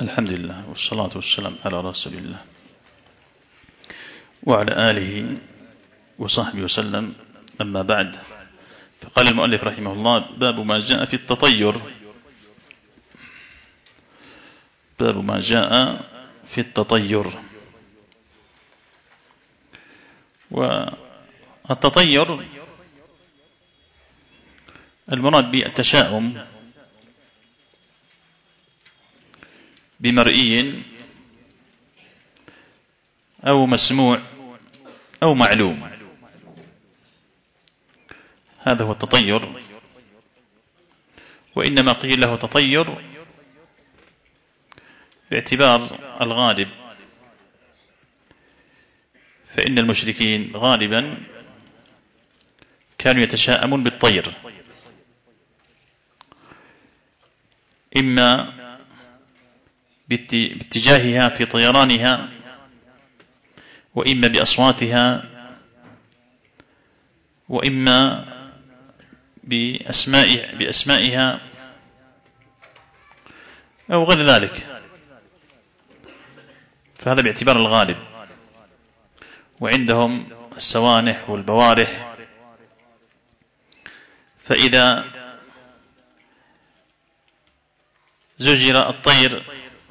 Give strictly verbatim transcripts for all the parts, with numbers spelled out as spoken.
الحمد لله والصلاة والسلام على رسول الله وعلى آله وصحبه وسلم. أما بعد، فقال المؤلف رحمه الله: باب ما جاء في التطير. باب ما جاء في التطير. والتطير المراد بالتشاؤم بمرئي أو مسموع أو معلوم، هذا هو التطير. وإنما قيل له تطير باعتبار الغالب، فإن المشركين غالبا كانوا يتشاءمون بالطير، إما باتجاهها في طيرانها، وإما بأصواتها، وإما بأسماء بأسمائها أو غير ذلك، فهذا باعتبار الغالب. وعندهم السوانح والبوارح، فإذا زجر الطير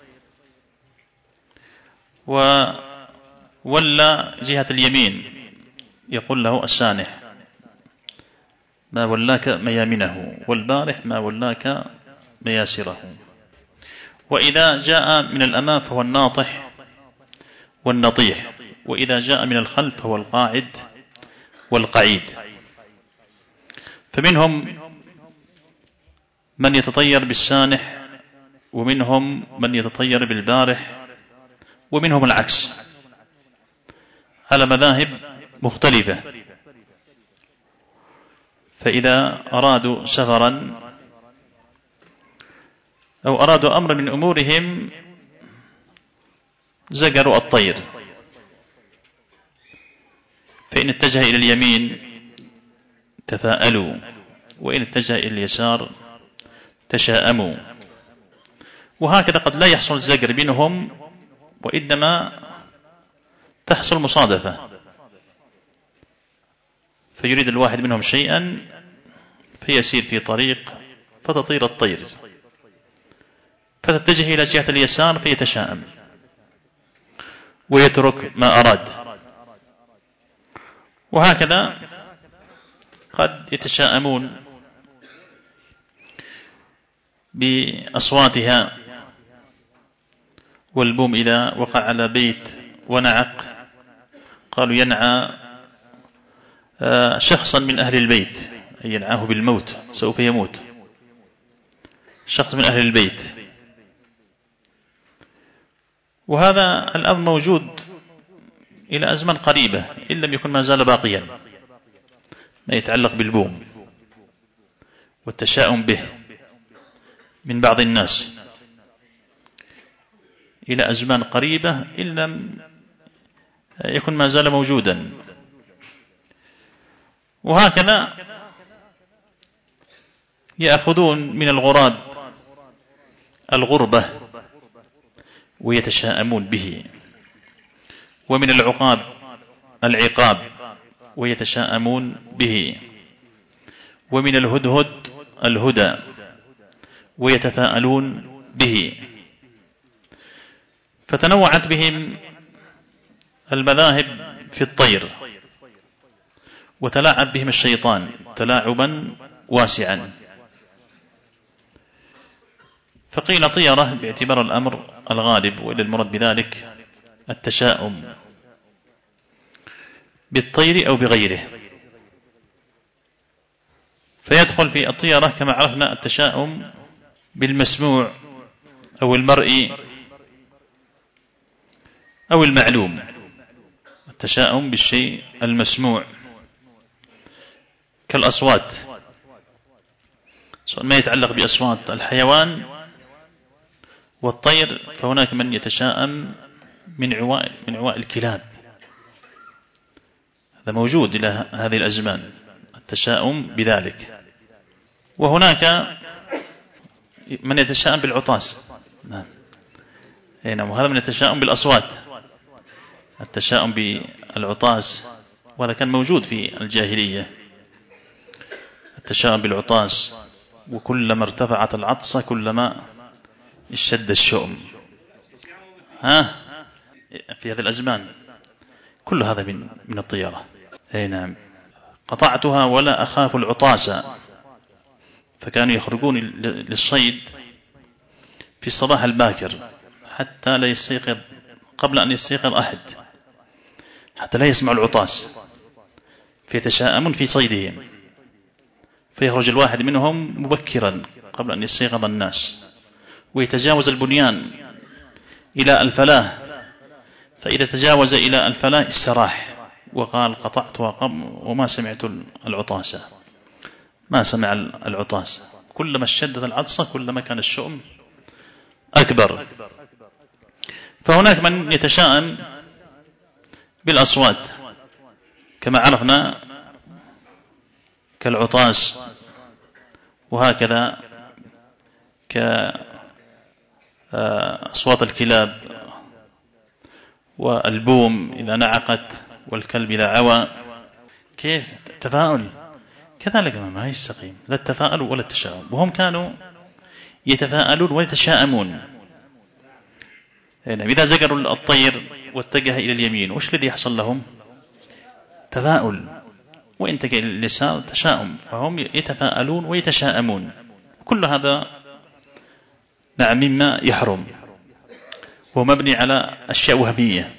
وولى جهة اليمين يقول له السانح: ما ولاك ميامنه، والبارح ما ولاك مياسره. وإذا جاء من الأمام فهو الناطح والنطيح، وإذا جاء من الخلف فهو القاعد والقعيد. فمنهم من يتطير بالسانح، ومنهم من يتطير بالبارح، ومنهم العكس، على مذاهب مختلفة. فإذا أرادوا سفرا أو أرادوا أمر من أمورهم زجروا الطير، فإن اتجه إلى اليمين تفاءلوا، وإن اتجه إلى اليسار تشاءموا. وهكذا قد لا يحصل زجر بينهم، وإنما تحصل مصادفة، فيريد الواحد منهم شيئا فيسير في طريق فتطير الطير، فتتجه إلى جهة اليسار فيتشاءم ويترك ما أراد. وهكذا قد يتشاءمون بأصواتها، والبوم إذا وقع على بيت ونعق قالوا ينعى شخصا من أهل البيت، أي ينعاه بالموت، سوف يموت شخص من أهل البيت. وهذا الأمر موجود إلى أزمن قريبة، إن لم يكن ما زال باقيا، ما يتعلق بالبوم والتشاؤم به من بعض الناس إلى أزمان قريبة، إن لم يكن ما زال موجودا. وهكذا يأخذون من الغراب الغربة ويتشاءمون به، ومن العقاب العقاب ويتشاءمون به، ومن الهدهد الهدى ويتفاءلون به. فتنوعت بهم المذاهب في الطير، وتلاعب بهم الشيطان تلاعبا واسعا. فقيل طيرة باعتبار الأمر الغالب، وإلى المراد بذلك التشاؤم بالطير أو بغيره. فيدخل في الطيرة كما عرفنا التشاؤم بالمسموع أو المرئي أو المعلوم، التشاؤم بالشيء المسموع كالأصوات، سواء ما يتعلق بأصوات الحيوان والطير، فهناك من يتشاءم من عواء من عواء الكلاب، هذا موجود إلى هذه الأزمان التشاؤم بذلك. وهناك من يتشاءم بالعطاس، هنا وهذا من التشاؤم بالأصوات، التشاؤم بالعطاس، وهذا كان موجود في الجاهلية، التشاؤم بالعطاس، وكلما ارتفعت العطسة كلما اشتد الشؤم. ها في هذه الأزمان كل هذا من من الطيرة. أي نعم. قطعتها ولا أخاف العطاس، فكانوا يخرجون للصيد في الصباح الباكر حتى لا يستيقظ، قبل أن يستيقظ أحد، حتى لا يسمع العطاس، فيتشاءمون في صيدهم، فيخرج الواحد منهم مبكرا قبل أن يستيقظ الناس، ويتجاوز البنيان إلى الفلاة، فإذا تجاوز إلى الفلاة استراح وقال قطعتها وما سمعت العطاسة، ما سمع العطاس. كلما اشتدت العطسة كلما كان الشؤم أكبر. فهناك من يتشاءم بالأصوات كما عرفنا كالعطاس، وهكذا كأصوات الكلاب والبوم إذا نعقت والكلب إذا عوى. كيف التفاؤل كذلك ما يستقيم، لا التفاؤل ولا التشاؤم. وهم كانوا يتفاءلون ويتشاءمون. إذا زجروا الطير واتجه إلى اليمين وش الذي يحصل لهم؟ تفاؤل. وإن اتجه إلى اليسار تشاؤم. فهم يتفاءلون ويتشاءمون. كل هذا نعم مما يحرم، وهو مبني على أشياء وهمية،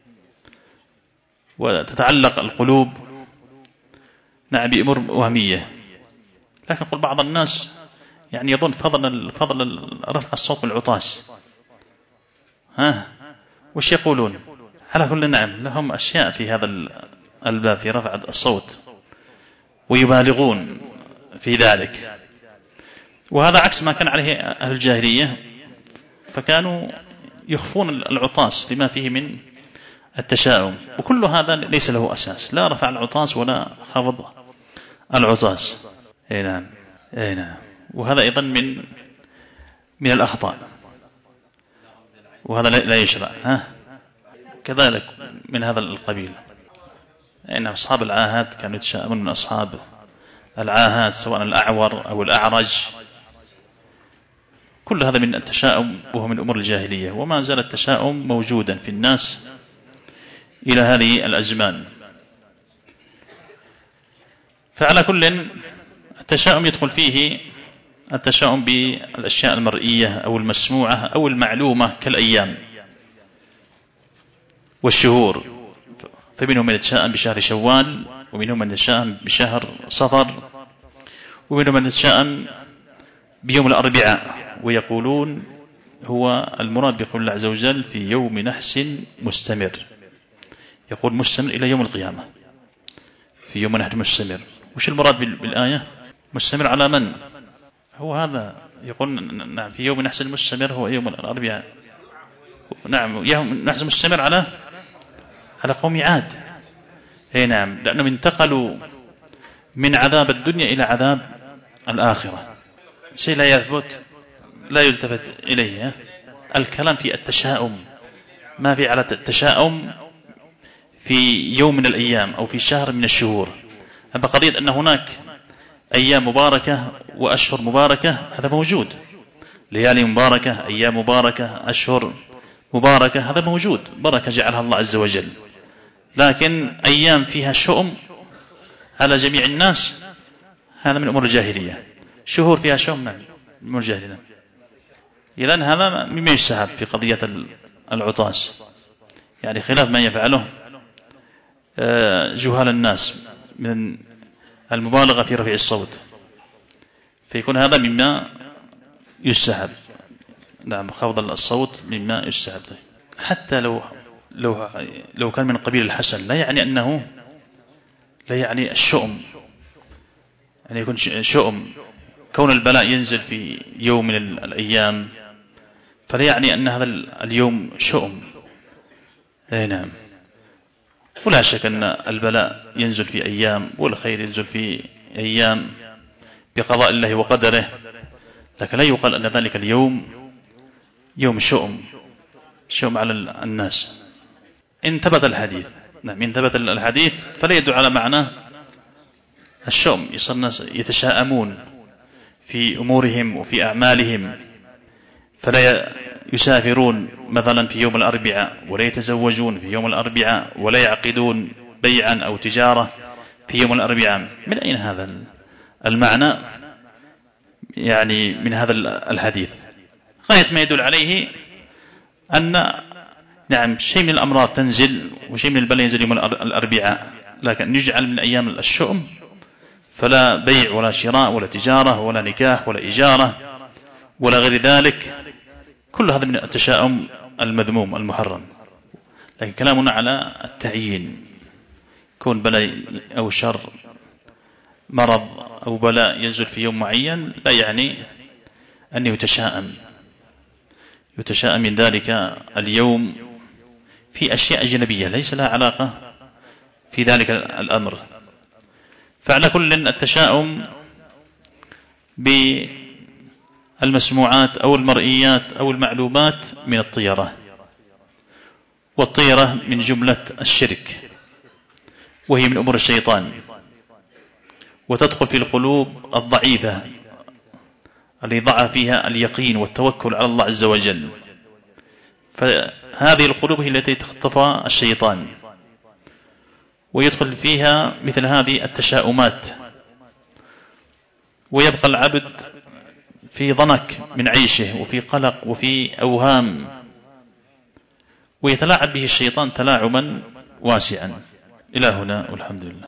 وتتعلق القلوب نعم بأمور وهمية. لكن قل بعض الناس يعني يظن فضل فضل رفع الصوت بالعطاس. ها وش يقولون؟ على كل نعم لهم أشياء في هذا الباب في رفع الصوت ويبالغون في ذلك، وهذا عكس ما كان عليه أهل الجاهلية، فكانوا يخفون العطاس لما فيه من التشاؤم. وكل هذا ليس له أساس، لا رفع العطاس ولا خفض العطاس. اي نعم اي نعم. وهذا أيضا من من الأخطاء، وهذا لا يشرع. ها كذلك من هذا القبيل. إن أصحاب العاهات كانوا يتشاءمون من أصحاب العاهات سواء الأعور أو الأعرج. كل هذا من التشاؤم وهو من أمور الجاهلية، وما زال التشاؤم موجودا في الناس إلى هذه الأزمان. فعلى كل التشاؤم يدخل فيه التشاؤم بالأشياء المرئية أو المسموعة أو المعلومة كالأيام والشهور. فمنهم من يتشاءم بشهر شوال، ومنهم من يتشاءم بشهر صفر، ومنهم من يتشاءم بيوم الأربعاء، ويقولون هو المراد بقول الله عز وجل في يوم نحس مستمر، يقول مستمر إلى يوم القيامة، في يوم نحس مستمر. وش المراد بالآية؟ مستمر على من؟ هو هذا يقول نعم في يوم نحس مستمر هو يوم الأربعاء. نعم يوم نحس مستمر على على قوم عاد. اي نعم، لأنهم انتقلوا من عذاب الدنيا إلى عذاب الآخرة. شيء لا يثبت لا يلتفت إليه. الكلام في التشاؤم، ما في على التشاؤم في يوم من الأيام أو في شهر من الشهور. أما قضية أن هناك أيام مباركة وأشهر مباركة هذا موجود، ليالي مباركة أيام مباركة أشهر مباركة هذا موجود، بركة جعلها الله عز وجل. لكن أيام فيها شؤم على جميع الناس هذا من أمور الجاهلية. شهور فيها شؤم من أمور الجاهلية. إذن هذا مما يستحب في قضية العطاس، يعني خلاف ما يفعله جهال الناس من المبالغة في رفع الصوت، فيكون هذا مما يستحب. نعم خفض الصوت مما يستحب. حتى لو لو لو كان من قبيل الحسن لا يعني أنه لا يعني الشؤم، يعني يكون شؤم كون البلاء ينزل في يوم من الأيام فلا يعني أن هذا اليوم شؤم. أي نعم. ولا شك أن البلاء ينزل في أيام والخير ينزل في أيام بقضاء الله وقدره، لكن لا يقال أن ذلك اليوم يوم شؤم. الشؤم على الناس. إن ثبت الحديث، نعم إن ثبت الحديث فلا يدل على معنى الشؤم، يصير الناس يتشاءمون في أمورهم وفي أعمالهم، فلا يسافرون مثلا في يوم الأربعاء، ولا يتزوجون في يوم الأربعاء، ولا يعقدون بيعا أو تجارة في يوم الأربعاء. من أين هذا المعنى يعني من هذا الحديث؟ غاية ما يدل عليه أن نعم شيء من الأمراض تنزل وشيء من البلاء ينزل يوم الأربعاء، لكن يجعل من أيام الشؤم فلا بيع ولا شراء ولا تجارة ولا نكاح ولا إجارة ولا غير ذلك، كل هذا من التشاؤم المذموم المحرم. لكن كلامنا على التعيين، كون بلاء أو شر مرض أو بلاء ينزل في يوم معين لا يعني أنه يتشاءم يتشاءم من ذلك اليوم في أشياء أجنبية ليس لها علاقة في ذلك الأمر. فعلى كل التشاؤم بالمسموعات أو المرئيات أو المعلومات من الطيرة، والطيرة من جملة الشرك، وهي من أمور الشيطان، وتدخل في القلوب الضعيفة التي ضعف فيها اليقين والتوكل على الله عز وجل. فهذه القلوب هي التي تخطفها الشيطان، ويدخل فيها مثل هذه التشاؤمات، ويبقى العبد في ضنك من عيشه وفي قلق وفي أوهام، ويتلاعب به الشيطان تلاعبا واسعا. إلى هنا والحمد لله.